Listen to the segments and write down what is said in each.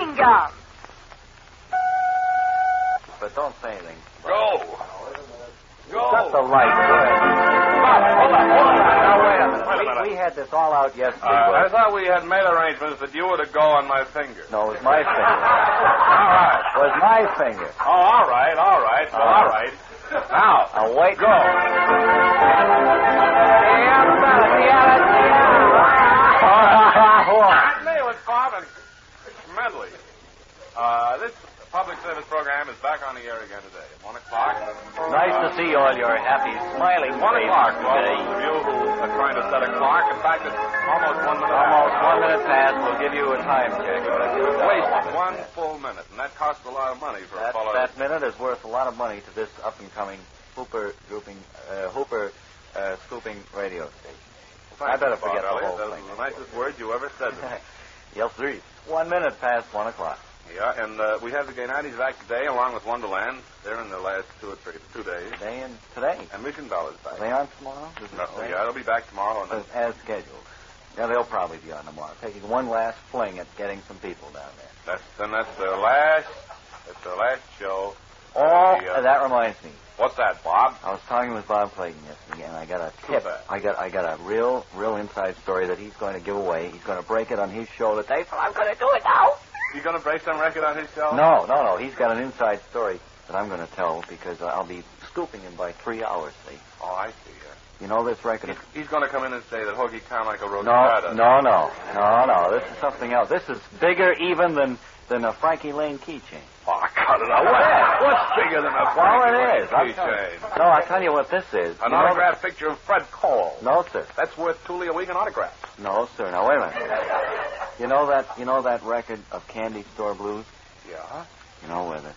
finger. But don't say anything. Go. Shut the light. Go ahead. Stop. Hold on. Now, wait a minute. Wait a minute. We had this all out yesterday. I thought we had made arrangements that you were to go on my finger. No, it was my finger. All right. It was my finger. Oh, all right. Well, all right. Now, wait. Go. Not me, it was Bob and Medley. This public service program is back on the air again today at 1 o'clock. Nice to see all your happy, smiling 1 o'clock, faces for today. those of you who are trying to set a clock. In fact, it's almost 1 minute. Almost 1 minute past. We'll give you a time check. Wasted 1 full minute, and that costs a lot of money for a fellow. That minute is worth a lot of money to this up-and-coming Hooper scooping radio station. I better forget the whole thing. Those are the nicest words you ever said to me. Yes, sir. 1 minute past 1 o'clock. Yeah, and we have the Gennadys back today, along with Wonderland. They're in the last 2 days. Today? And Mission Bell is back. Are they on tomorrow? Yeah, they'll be back tomorrow. And as scheduled. Yeah, they'll probably be on tomorrow, taking one last fling at getting some people down there. That's their last show. That reminds me. What's that, Bob? I was talking with Bob Clayton yesterday, and I got a tip. I got a real inside story that he's going to give away. He's going to break it on his show today, so I'm going to do it now. You going to break some record on his show? No. He's got an inside story that I'm going to tell because I'll be scooping him by 3 hours, see? Oh, I see. You know this record? He's going to come in and say that Hoagie Carmichael wrote No. This is something else. This is bigger even than a Frankie Lane keychain. Oh, cut it out. What's bigger than a Frankie Lane keychain? No, I'll tell you what this is. An autographed picture of Fred Cole. No, sir. That's worth $2 a week in autographs. No, sir. Now, wait a minute. You know that record of Candy Store Blues? Yeah. You know where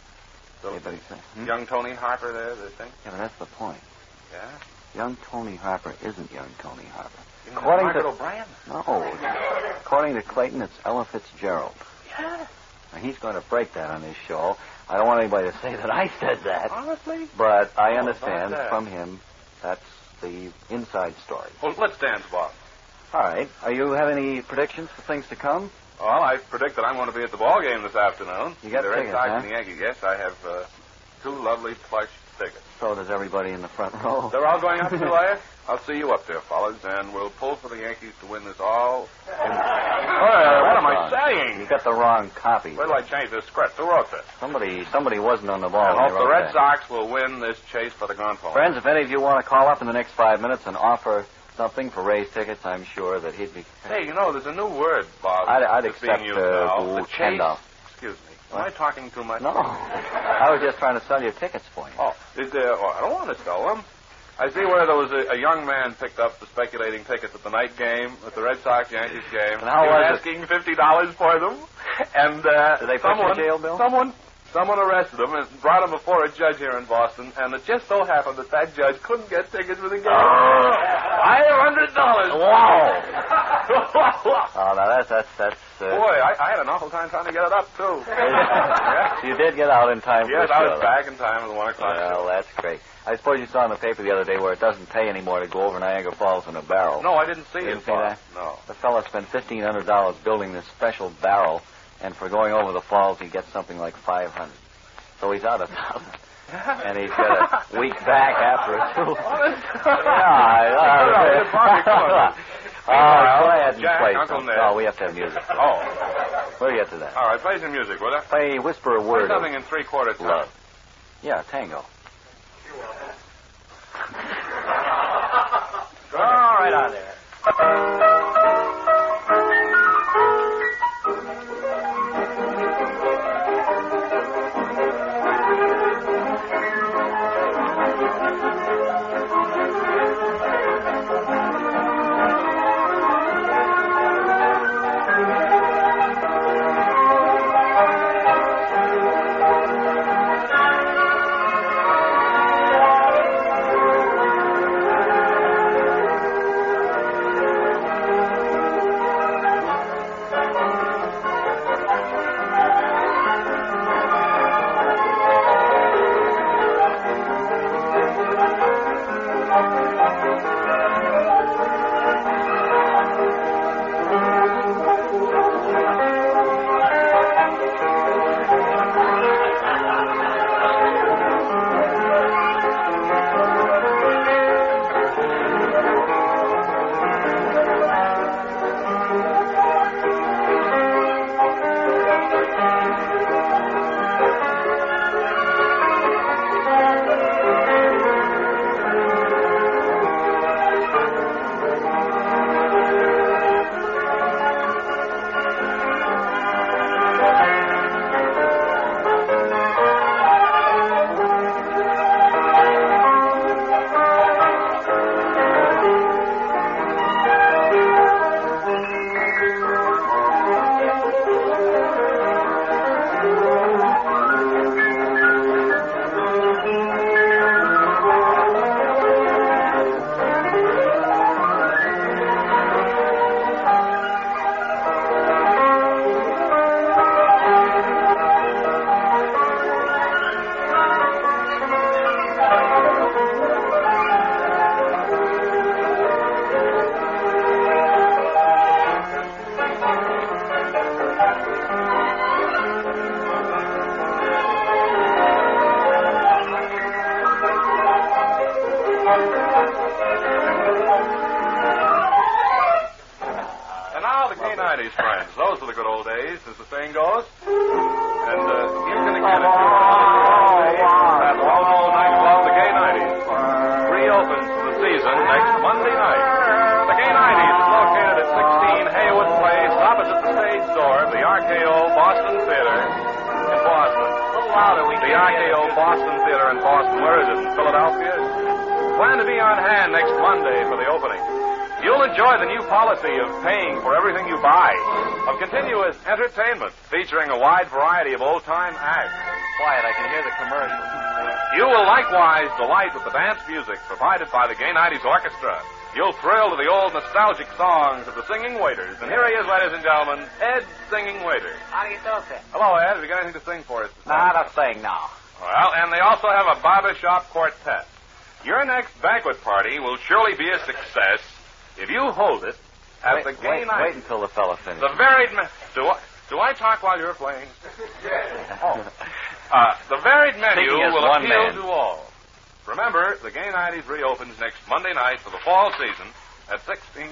young Tony Harper there, they think? Yeah, but that's the point. Yeah? Young Tony Harper isn't young Tony Harper. According to O'Brien? No. According to Clayton, it's Ella Fitzgerald. Yeah. Now, he's going to break that on his show. I don't want anybody to say that I said that. Honestly? But I understand from him that's the inside story. Well, let's dance, Bob. All right. Are you have any predictions for things to come? Well, I predict that I'm going to be at the ball game this afternoon. You got the Red tickets, Sox huh? and the Yankees. Yes, I have 2 lovely plush tickets. So does everybody in the front row. They're all going up to Goliath? I'll see you up there, fellas, and we'll pull for the Yankees to win this all. What am I saying? You got the wrong copy. Where did I change this script? Who wrote this? Somebody wasn't on the ball. I hope the Red Sox will win this chase for the Grand Pole. Friends, if any of you want to call up in the next 5 minutes and offer something for Ray's tickets, I'm sure that he'd be... Hey, there's a new word, Bob. I'd that's accept being used now. The chase. $10. Excuse me. Am I talking too much? No. I was just trying to sell you tickets for you. Oh, I don't want to sell them. I see where there was a young man picked up the speculating tickets at the night game, at the Red Sox-Yankees game. And how he was asking $50 for them. And did they put you in jail, Bill? Someone arrested him and brought him before a judge here in Boston, and it just so happened that judge couldn't get tickets for the game. $500. Wow. Oh, now that's Boy, I had an awful time trying to get it up, too. Yeah. You did get out in time for the show. Yes, I was back in time for the 1 o'clock show. Well, that's great. I suppose you saw in the paper the other day where it doesn't pay anymore to go over Niagara Falls in a barrel. No, I didn't see it. You didn't see that? No. The fellow spent $1,500 building this special barrel, and for going over the falls, he gets something like $500. So he's out of town. And he's got a week back after it, too. Go ahead and play Uncle something. Ned. Oh, we have to have music. Oh. We'll get to that. All right, play some music, will you? Play Whisper a Word. Play something in 3/4 time. Love. Yeah, tango. All right on there. Gay 90s, friends. Those were the good old days, as the saying goes. And here's going to get it to you. That local nightclub, the Gay 90s, reopens for the season next Monday night. The Gay 90s is located at 16 Haywood Place, opposite the stage door of the RKO Boston Theater in Boston. A little louder. The RKO Boston Theater in Boston. Where is it? In Philadelphia? Plan to be on hand next Monday for the opening. You'll enjoy the new policy of paying for everything you buy, of continuous entertainment featuring a wide variety of old-time acts. Quiet, I can hear the commercial. You will likewise delight with the dance music provided by the Gay 90s Orchestra. You'll thrill to the old nostalgic songs of the Singing Waiters. And here he is, ladies and gentlemen, Ed Singing Waiters. How do you do, sir? Hello, Ed. Have you got anything to sing for us? Not a thing now. Well, and they also have a barbershop quartet. Your next banquet party will surely be a success if you hold it at the Gay 90s. Wait until the fella finishes. The varied... Do I talk while you're playing? The varied menu will appeal to all. Remember, the Gay 90s reopens next Monday night for the fall season at 16.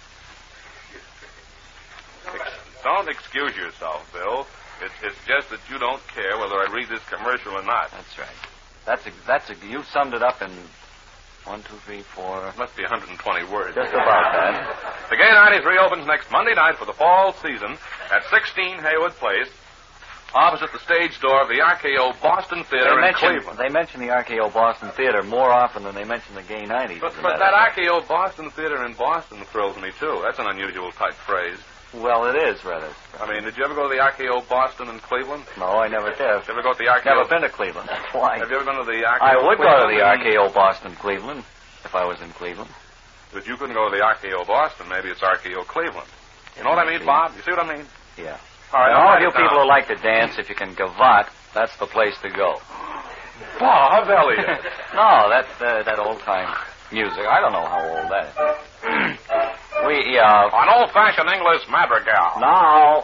Don't excuse yourself, Bill. It's just that you don't care whether I read this commercial or not. That's right. You summed it up in 1, 2, 3, 4. It must be 120 words. Just about that. The Gay 90s reopens next Monday night for the fall season at 16 Haywood Place, opposite the stage door of the RKO Boston Theater in Cleveland. They mention the RKO Boston Theater more often than they mention the Gay 90s. But that RKO Boston Theater in Boston thrills me, too. That's an unusual type phrase. Well, it is, rather. I mean, did you ever go to the RKO Boston in Cleveland? No, I never did. Did you ever go to the RKO? Never been to Cleveland. That's why. Have you ever been to the RKO I would Cleveland? go to the RKO Boston Cleveland if I was in Cleveland. But you couldn't go to the RKO Boston. Maybe it's RKO Cleveland. You know what I mean, Bob? You see what I mean? Yeah. All right, all of you people who like to dance, if you can gavotte, that's the place to go. Bob Elliott. No, that old-time music. I don't know how old that is. An old-fashioned English madrigal. Now.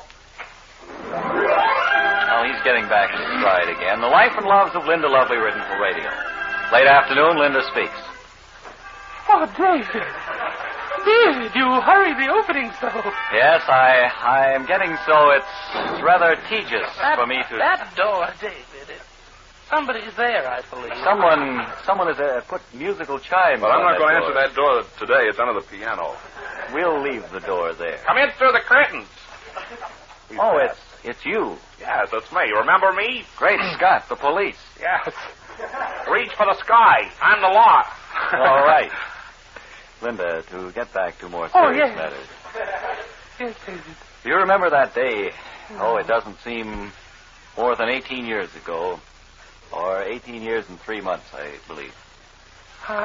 Well, he's getting back to stride again. The Life and Loves of Linda Lovely, written for radio. Late afternoon, Linda speaks. Oh, David. David, you hurry the opening so. Yes, I am getting so it's rather tedious for me to... That door, David. Somebody's there, I believe. Someone has put musical chimes But I'm not going to door. answer that door today. It's under the piano. We'll leave the door there. Come in through the curtains. Oh, it's you. Yes, it's me. Remember me? Great Scott, the police. Yes. Reach for the sky. I'm the law. All right. Linda, to get back to more serious matters. Yes, David. Do you remember that day? Oh, it doesn't seem more than 18 years ago. Or 18 years and 3 months, I believe. Huh?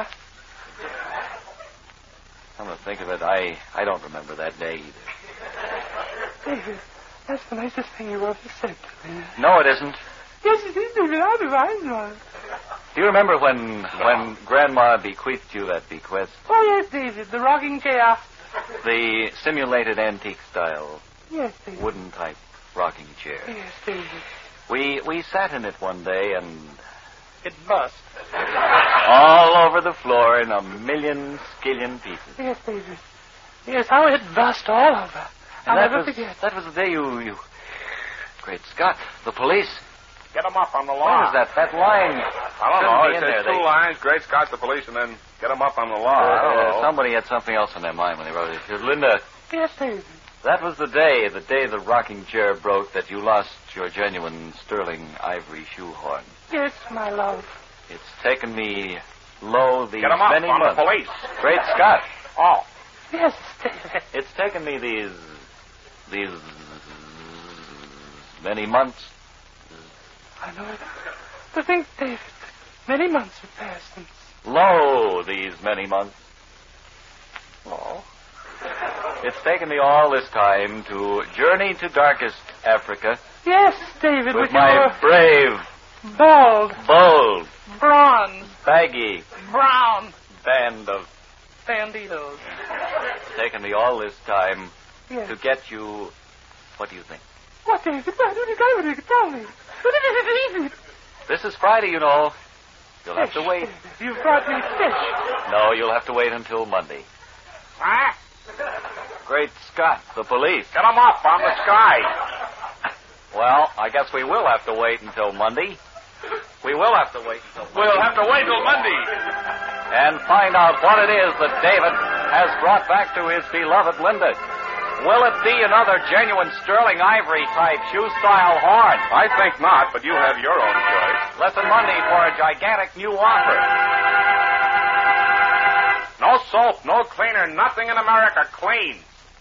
Come to think of it, I don't remember that day either. David, that's the nicest thing you ever said to me. No, it isn't. Yes, it is, David. I know. Do you remember when Grandma bequeathed you that bequest? Oh, yes, David, the rocking chair. The simulated antique style, Yes, David. wooden type rocking chair. Yes, David. We sat in it one day and It must. all over the floor in a million skillion pieces. Yes, David. Yes, how it bust all over. I'll never forget. That was the day you... Great Scott, the police. Get them up on the What law. was that? That line... I don't know. shouldn't be It in says there. two lines, Great Scott, the police, and then get them up on the law. I don't know. Somebody had something else in their mind when they wrote it. Here, Linda, Yes, David. that was the day the rocking chair broke, that you lost your genuine sterling ivory shoehorn. Yes, my love. It's taken me these Get them up many on months. the police. Great Scott. Oh. Yes, David. It's taken me these many months. I know it. To think, David, many months have passed since... These many months. Oh. It's taken me all this time to journey to darkest Africa Yes, David, with with my your brave, bald, bold, bronze, baggy brown band of... banditos. It's taken me all this time Yes. to get you... What do you think? What, David? What did you tell me? What did you David? This is Friday, you know. You'll have to Fish, wait. David. You've brought me fish. No, you'll have to wait until Monday. Huh? Great Scott, the police. Get them up on the sky. Well, I guess we will have to wait until Monday. We will have to wait until Monday. We'll have to wait till Monday. And find out what it is that David has brought back to his beloved Linda. Will it be another genuine sterling ivory type shoe-style horn? I think not, but you have your own choice. Listen Monday for a gigantic new offer. No soap, no cleaner, nothing in America clean.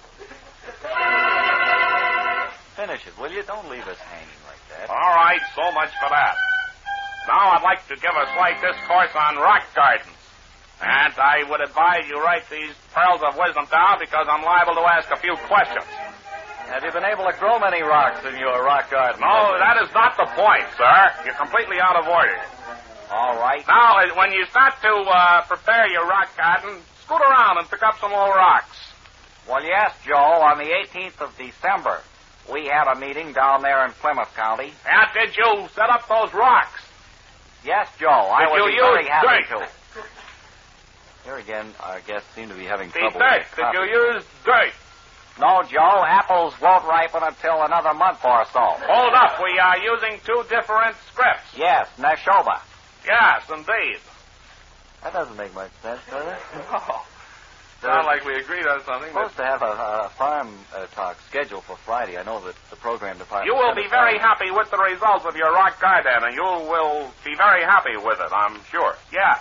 Finish it, will you? Don't leave us hanging like that. All right, so much for that. Now I'd like to give a slight discourse on rock gardens. And I would advise you write these pearls of wisdom down because I'm liable to ask a few questions. Have you been able to grow many rocks in your rock garden? No, that is not the point, sir. You're completely out of order. All right. Now, when you start to prepare your rock garden, scoot around and pick up some old rocks. Well, yes, Joe, on the 18th of December, we had a meeting down there in Plymouth County. And did you set up those rocks? Yes, Joe, I Did would you be very use happy dirt? to. Here again, our guests seem to be having The trouble dirt. with the Did you copy. use dirt? No, Joe, apples won't ripen until another month or so. Hold up. We are using two different scripts. Yes, Neshoba. Yes, indeed. That doesn't make much sense, does it? No. Sound like we agreed on something. We're supposed to have a farm talk scheduled for Friday. I know that the program department... You will set be very aside- happy with the results of your rock garden, and you will be very happy with it, I'm sure. Yeah.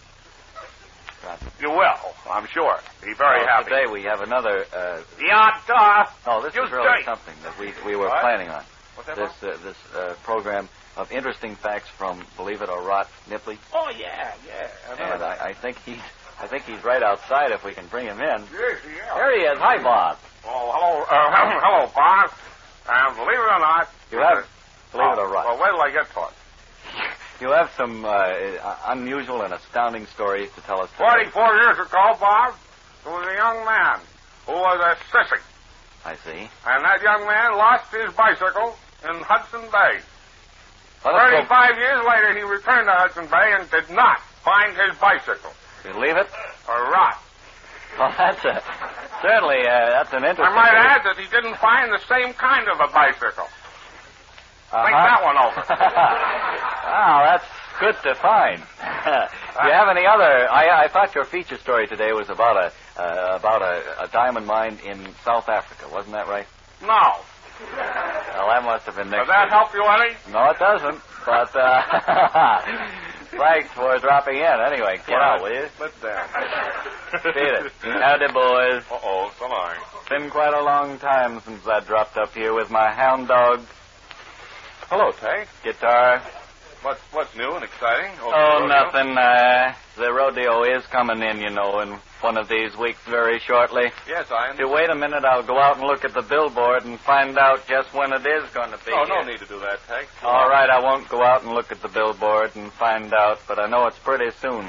Right. You will, I'm sure. Be very Well, happy. Today we have another... Yeah, duh. Oh, this Use is really dirt. something that we were What? planning on. What's that? This program of interesting facts from, believe it or rot, Nipley. Oh, yeah. And I think he's right outside if we can bring him in. Yes, yeah. There he is. Hi, Bob. Oh, hello. Hello, Bob. And believe it or not... You have, believe it or rot, Well, wait till I get to it. you have some unusual and astounding stories to tell us today. 44 years ago, Bob, there was a young man who was a sissy. I see. And that young man lost his bicycle in Hudson Bay. Let us 35 years later, he returned to Hudson Bay and did not find his bicycle. go. You leave it? A rot. Well, that's certainly that's an interesting... I might add that he didn't find the same kind of a bicycle. Think that one over. Wow, that's good to find. Do you have any other... I thought your feature story today was about a diamond mine in South Africa. Wasn't that right? No. Well, that must have been next Does that week. help you any? No, it doesn't. But thanks for dropping in. Anyway, get out, will you? Sit down. Beat it. Howdy, boys. Uh-oh, so long. Been quite a long time since I dropped up here with my hound dog, Hello, Tank. guitar. What's new and exciting? Oh, nothing. The rodeo is coming in, you know, in one of these weeks very shortly. Yes, I If you wait a minute, I'll go out and look at the billboard and find out just when it is going to be. Oh, no need to do that, Tank. All right, I won't go out and look at the billboard and find out, but I know it's pretty soon.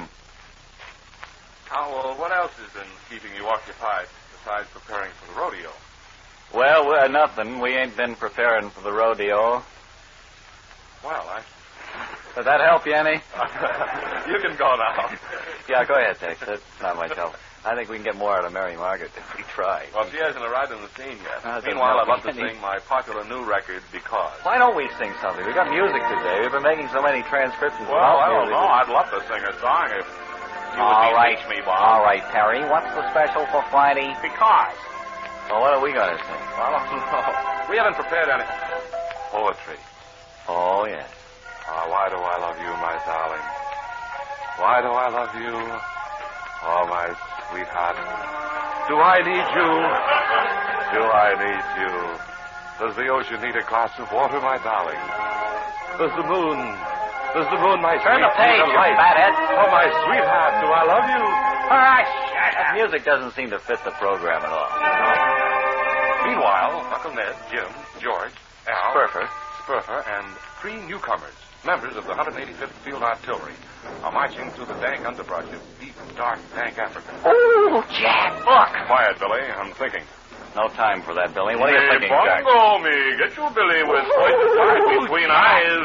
What else has been keeping you occupied besides preparing for the rodeo? Well, nothing. We ain't been preparing for the rodeo. Well, Does that help you any? you can go now. Yeah, go ahead, Tex. That's not much help. I think we can get more out of Mary Margaret if we try. Well, she hasn't arrived on the scene yet. Doesn't Meanwhile, I'd help love to any. sing my popular new record, Because. Why don't we sing something? We got music today. We've been making so many transcriptions. Well, about I don't music. know. I'd love to sing a song if you All would right. teach me, Bob. All right, Terry. What's the special for Friday? Because. Well, what are we going to sing? I don't know. We haven't prepared any poetry. Oh, yes. Why do I love you, my darling? Why do I love you? Oh, my sweetheart. Do I need you? Do I need you? Does the ocean need a glass of water, my darling? Does the moon, my Turn sweet the page, need a you light? fathead. Oh, my sweetheart, do I love you? That music doesn't seem to fit the program at all. Meanwhile, Uncle Ned, Jim, George, Al, Spurfer. and 3 newcomers, members of the 185th Field Artillery, are marching through the dank underbrush of deep, dark, dank Africa. Oh, Jack, look. Quiet, Billy. I'm thinking. No time for that, Billy. What are you thinking, Jack? Bongo me. Get you, Billy, with pointed part between eyes.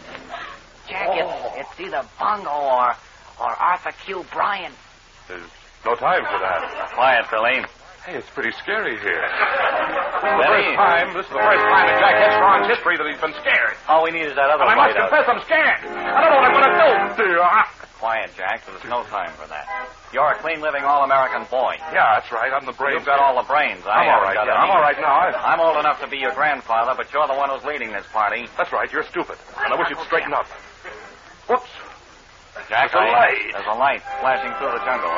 Jack, it's either Bongo or Arthur Q. Bryan. Is No time for that. Quiet, Billy. Hey, it's pretty scary here. Benny. This is the first time in Jack Headstrong's history that he's been scared. All we need is that other And I must light out. confess I'm scared. I don't know what I'm going to do. Quiet, Jack. There's no time for that. You're a clean-living all-American boy. Yeah, that's right. I'm the brains. You've got all the brains. I'm all right. Yeah, I'm all right now. I'm old enough to be your grandfather, but you're the one who's leading this party. That's right. You're stupid. And I wish you'd straighten up. Whoops. Jack, There's a light. There's a light flashing through the jungle.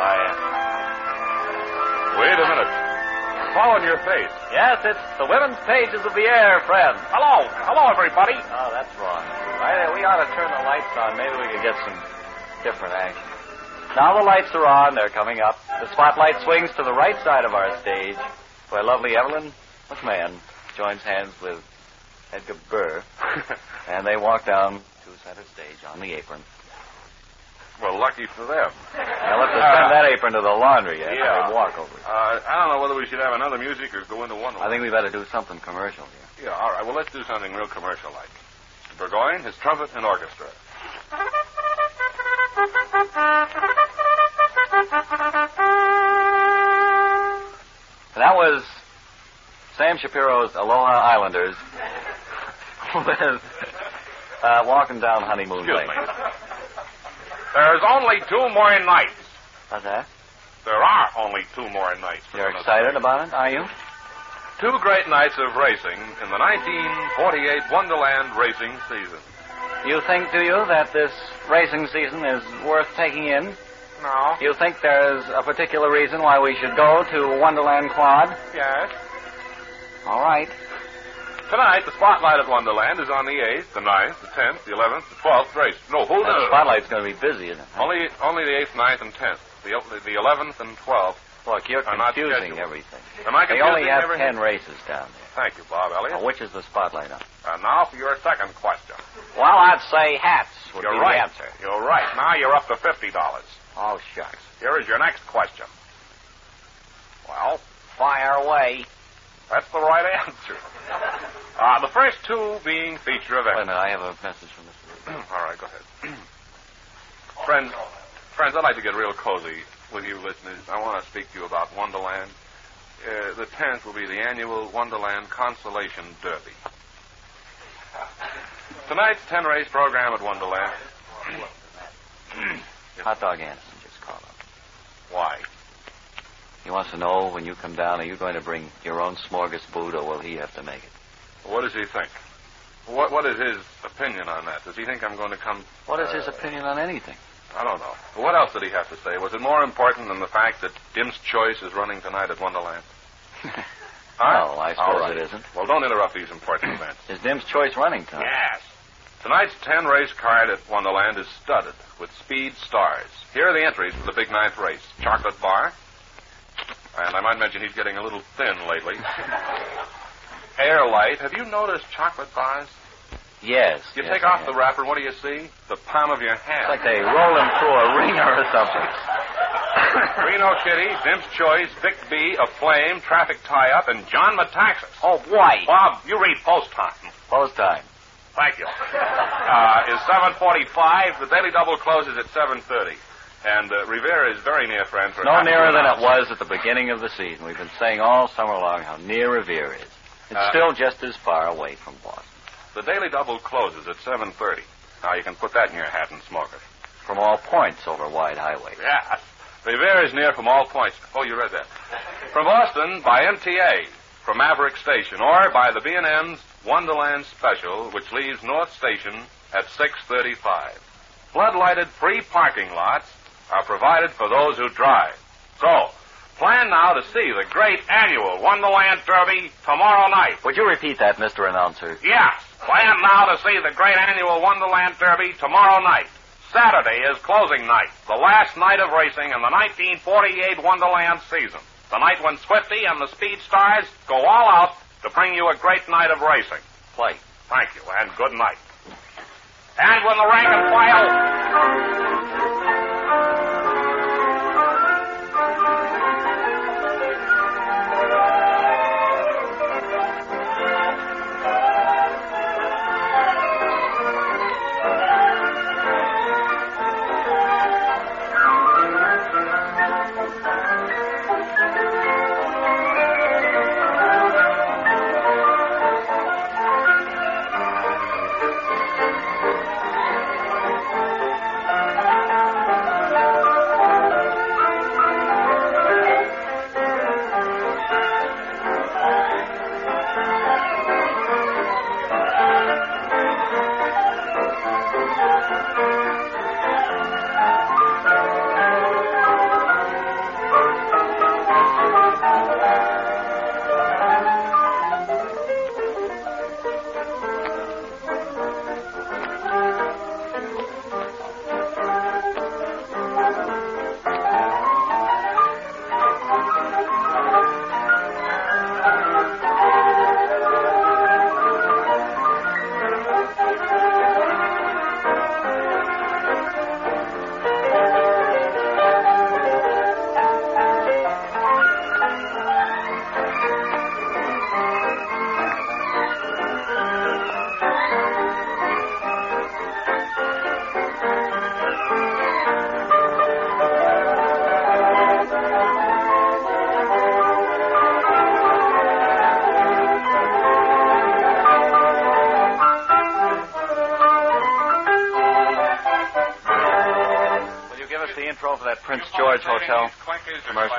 Wait a minute. Fall on your face. Yes, it's the women's pages of the air, friend. Hello. Hello, everybody. Oh, that's wrong. We ought to turn the lights on. Maybe we could get some different action. Now the lights are on. They're coming up. The spotlight swings to the right side of our stage, where lovely Evelyn McMahon joins hands with Edgar Burr, and they walk down to center stage on the apron. Well, lucky for them. They'll have to send that apron to the laundry after they walk over it. I don't know whether we should have another music or go into one. I think we better do something commercial here. Yeah, all right. Well, let's do something real commercial-like. Burgoyne, his trumpet and orchestra. That was Sam Shapiro's Aloha Islanders with Walking Down Honeymoon Excuse Lane. me. There's only 2 more nights. What's that? There are only 2 more nights. You're excited about it, are you? 2 great nights of racing in the 1948 Wonderland racing season. You think, do you, that this racing season is worth taking in? No. You think there's a particular reason why we should go to Wonderland Quad? Yes. All right. Tonight, the spotlight at Wonderland is on the 8th, the 9th, the 10th, the 11th, the 12th race. No, hold The on. spotlight's going to be busy, isn't it? Only the 8th, 9th, and 10th. The 11th and 12th. Look, you're are not confusing scheduled. everything. Am I They confusing only have everything? 10 races down there. Thank you, Bob Elliott. Now, which is the spotlight on? And now for your second question. Well, I'd say hats would You're be right. the answer. You're right. Now you're up to $50. Oh, shucks. Here is your next question. Well, Fire away. that's the right answer. The first 2 being feature Wait a events. minute, I have a message from Mr. All right, go ahead. Friends, I'd like to get real cozy with you listeners. I want to speak to you about Wonderland. The 10th will be the annual Wonderland Consolation Derby. Tonight's 10-race program at Wonderland. Hot Dog Anderson just called up. Why? He wants to know when you come down, are you going to bring your own smorgasbord or will he have to make it? What does he think? What is his opinion on that? Does he think I'm going to come... What is his opinion on anything? I don't know. But what else did he have to say? Was it more important than the fact that Dim's Choice is running tonight at Wonderland? No, I suppose it isn't. Well, don't interrupt these important events. Is Dim's Choice running tonight? Yes. Tonight's 10-race card at Wonderland is studded with speed stars. Here are the entries for the big 9th race. Chocolate Bar. And I might mention he's getting a little thin lately. Airlight. Have you noticed chocolate bars? Yes. You yes, take I off have. the wrapper, and what do you see? The palm of your hand. It's like they roll him through a ringer or something. Reno Kitty, Dim's Choice, Vic B, Aflame, Traffic Tie-Up, and John Metaxas. Oh, boy. Bob, you read post time. Post time. Thank you. Is 7:45. The Daily Double closes at 7:30. And Revere is very near, friend. For No nearer than it was at the beginning of the season. We've been saying all summer long how near Revere is. It's still just as far away from Boston. The Daily Double closes at 7:30. Now you can put that in your hat and smoke it. From all points over wide highways. Yeah. Revere is near from all points. Oh, you read that. From Boston by MTA, from Maverick Station, or by the B&M's Wonderland Special, which leaves North Station at 6:35. Floodlighted free parking lots are provided for those who drive. So, plan now to see the great annual Wonderland Derby tomorrow night. Would you repeat that, Mr. Announcer? Yes, plan now to see the great annual Wonderland Derby tomorrow night. Saturday is closing night, the last night of racing in the 1948 Wonderland season. The night when Swifty and the Speed Stars go all out to bring you a great night of racing. Play. Thank you, and good night. And when the rank and file... for that Prince George Hotel commercial.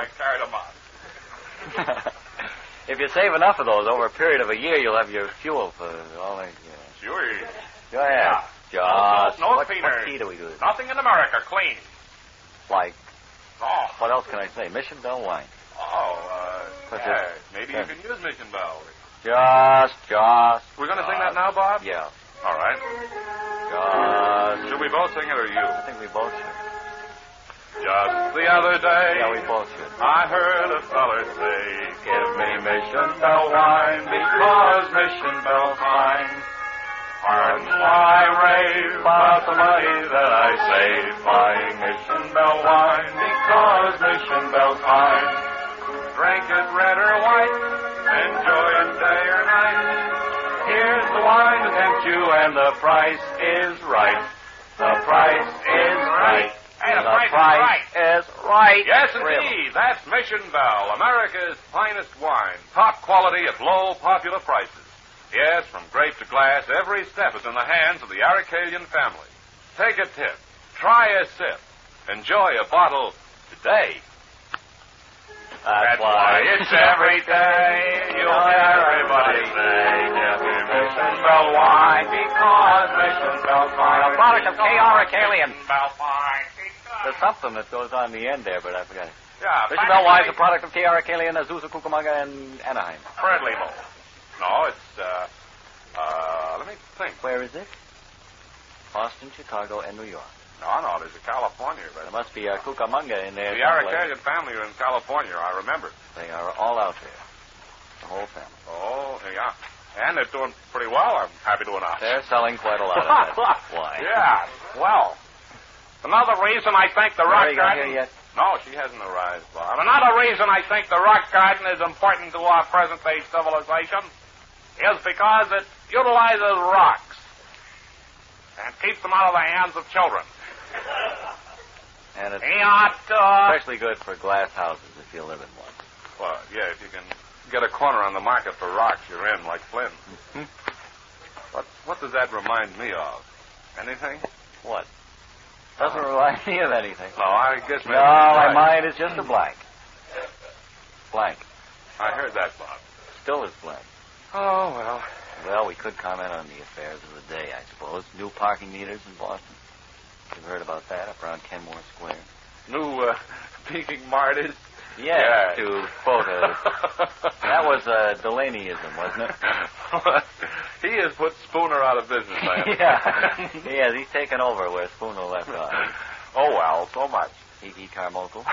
If you save enough of those over a period of a year, you'll have your fuel for all that. Sure. Go ahead. Just No what cleaner. key do we do this? Nothing in America clean. Like, Oh. what else can I say? Mission Bell wine. Maybe you can use Mission Bell. Just. We're going to sing that now, Bob? Yeah. All right. Just. Should we both sing it or you? I think we both should. Just the other day, Yeah, we both should. I heard a feller say, give me Mission Bell wine because Mission Bell's mine. Pardon why I rave about the money that I save buying Mission Bell wine because Mission Bell's mine. Drink it red or white, enjoy it day or night. Here's the wine to tempt you and the price is right. The price is right. Hey, the price is right. Yes, Really. indeed. That's Mission Bell, America's finest wine. Top quality at low, popular prices. Yes, from grape to glass, every step is in the hands of the Aracelian family. Take a tip. Try a sip. Enjoy a bottle today. That's why it's every day. You'll hear everybody say, give me Mission Bell wine because Mission Bell's wine. A product of K.R. Aracelian. Bell wine. There's something that goes on in the end there, but I forgot it. Yeah, Mission Bell wine is a product of K.R. Aracelian, Azusa, Cucamonga, and Anaheim. Friendly Mo. No, it's, let me think. Where is it? Boston, Chicago, and New York. No, there's a California, There but must be a Cucamonga in there. the Aracelian family are in California, I remember. They are all out there. The whole family. Oh, yeah. And they're doing pretty well, I'm happy to announce. They're selling quite a lot of that wine. Yeah, well. Another reason I think the Rock Mary got Garden... here yet? No, she hasn't arrived, Bob. Another reason I think the Rock Garden is important to our present-day civilization is because it utilizes rocks and keeps them out of the hands of children. And it's Yeah, especially good for glass houses if you live in one. well, yeah, if you can get a corner on the market for rocks, you're in, like Flynn. What does that remind me of? Anything? What? Doesn't remind me of anything. No, I guess maybe No, you're my right. mind is just a blank. Blank. I heard that, Bob. Still is blank. Oh, well. Well, we could comment on the affairs of the day, I suppose. New parking meters in Boston. You've heard about that up around Kenmore Square. New peaking martyrs. Yeah, to quote that was Delaneyism, wasn't it? He has put Spooner out of business, I Yeah. He has. He's taken over where Spooner left off. Oh, well, so much. E.E. Carmichael.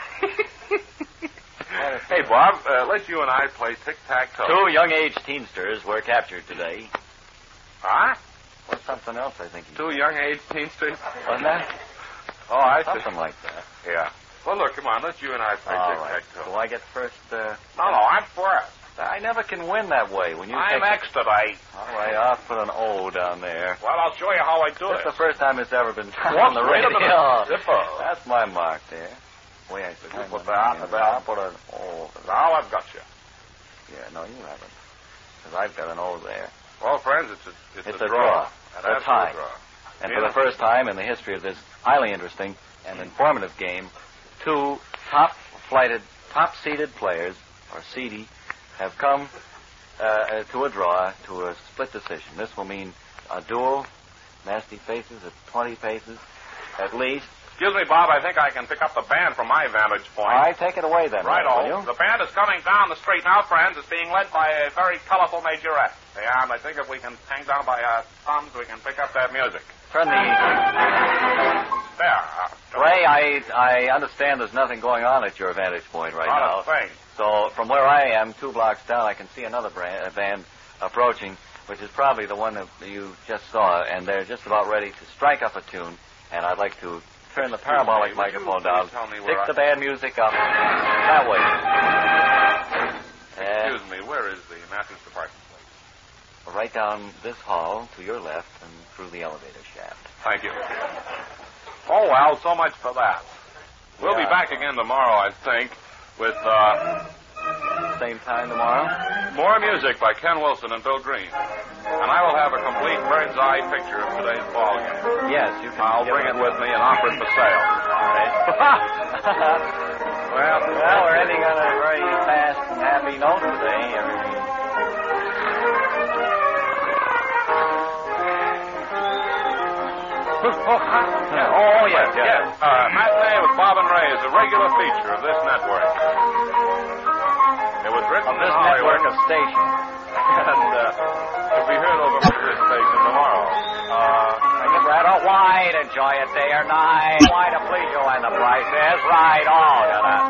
Hey, Bob, let you and I play tic-tac-toe. 2 young-age teensters were captured today. Huh? Or something else, I think. 2 young-age teensters? Wasn't that? Oh, I see. Something like that. Yeah. Well, look, come on, let you and I play All right. tic-tac-toe. Do I get first? No, I'm first. I never can win that way. When you I'm take expedite. All right, I'll put an O down there. Well, I'll show you how I do That's it. the first time it's ever been done Whoops, on the wait a radio. minute. Zippo. That's my mark there. Wait, I Did you find put the that name. there? I'll put an O. Now I've got you. Yeah, no, you haven't. Because I've got an O there. Well, friends, it's It's a a draw. draw. An A absolute tie. draw. And Yeah. for the first time in the history of this highly interesting and informative game, 2 top-seeded players, or seedy, have come to a draw, to a split decision. This will mean a duel, nasty faces at 20 paces, at least. Excuse me, Bob, I think I can pick up the band from my vantage point. All right, take it away then. will Right-o. you? The band is coming down the street now, friends. It's being led by a very colorful majorette. Yeah, and I think if we can hang down by our thumbs, we can pick up that music. Turn the... There. Ray, I understand there's nothing going on at your vantage point right now. Not a thing. So from where I am, 2 blocks down, I can see another band approaching, which is probably the one that you just saw, and they're just about ready to strike up a tune. And I'd like to turn the parabolic me, would you microphone please down, tell me stick where the band music up that way. Excuse me, where is the mattress department, please? Right down this hall to your left and through the elevator shaft. Thank you. Oh, well, so much for that. We'll be Yeah. back again tomorrow, I think, with Same time tomorrow? more music by Ken Wilson and Bill Green. And I will have a complete bird's eye picture of today's ball game. Yes, you can. I'll give bring it with me and offer it for sale. right? well, we're ending on a very fast and happy note today. Yes. Matinee with Bob and Ray is a regular feature of this network. It was written Of this in Hollywood network of stations. and will be heard over this station tomorrow. Why to enjoy it day or night? Why to please you when the price is right? All got that.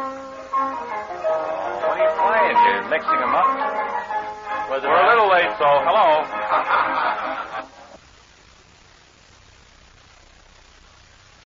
What are you playing? You're mixing them up? We're a little late, so hello.